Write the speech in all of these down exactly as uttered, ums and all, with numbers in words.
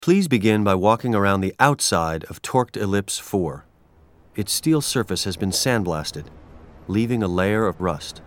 Please begin by walking around the outside of Torqued Ellipse four. Its steel surface has been sandblasted, leaving a layer of rust.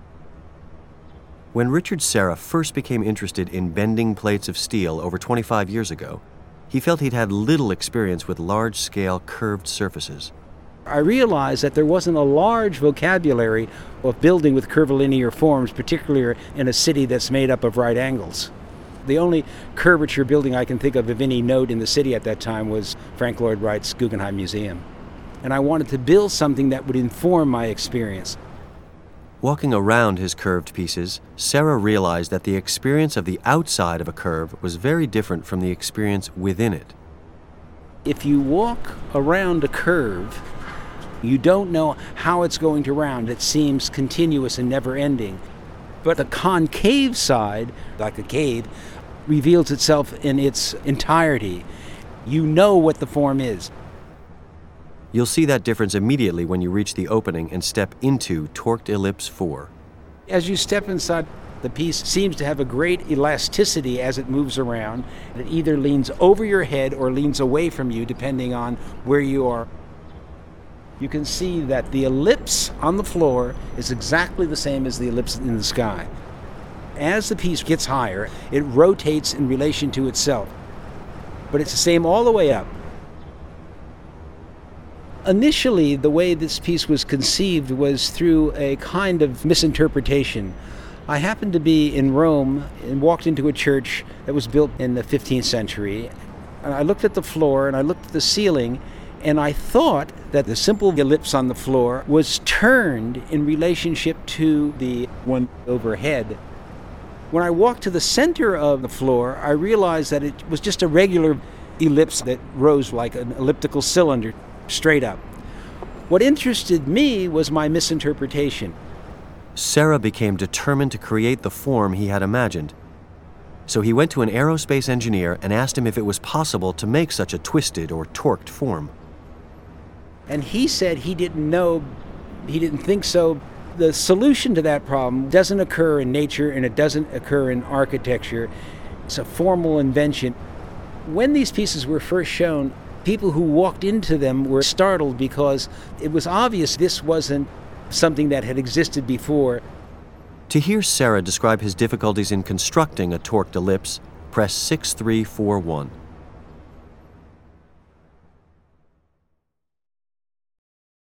When Richard Serra first became interested in bending plates of steel over twenty-five years ago, he felt he'd had little experience with large-scale curved surfaces. I realized that there wasn't a large vocabulary of building with curvilinear forms, particularly in a city that's made up of right angles. The only curvature building I can think of of any note in the city at that time was Frank Lloyd Wright's Guggenheim Museum. And I wanted to build something that would inform my experience. Walking around his curved pieces, Serra realized that the experience of the outside of a curve was very different from the experience within it. If you walk around a curve, you don't know how it's going to round. It seems continuous and never-ending. But the concave side, like a cave, reveals itself in its entirety. You know what the form is. You'll see that difference immediately when you reach the opening and step into Torqued Ellipse four. As you step inside, the piece seems to have a great elasticity as it moves around. It either leans over your head or leans away from you, depending on where you are. You can see that the ellipse on the floor is exactly the same as the ellipse in the sky. As the piece gets higher, it rotates in relation to itself. But it's the same all the way up. Initially, the way this piece was conceived was through a kind of misinterpretation. I happened to be in Rome and walked into a church that was built in the fifteenth century. And I looked at the floor and I looked at the ceiling, and I thought that the simple ellipse on the floor was turned in relationship to the one overhead. When I walked to the center of the floor, I realized that it was just a regular ellipse that rose like an elliptical cylinder, straight up. What interested me was my misinterpretation. Serra became determined to create the form he had imagined. So he went to an aerospace engineer and asked him if it was possible to make such a twisted or torqued form. And he said he didn't know, he didn't think so. The solution to that problem doesn't occur in nature and it doesn't occur in architecture. It's a formal invention. When these pieces were first shown, people who walked into them were startled because it was obvious this wasn't something that had existed before. To hear Serra describe his difficulties in constructing a torqued ellipse, press six three four one.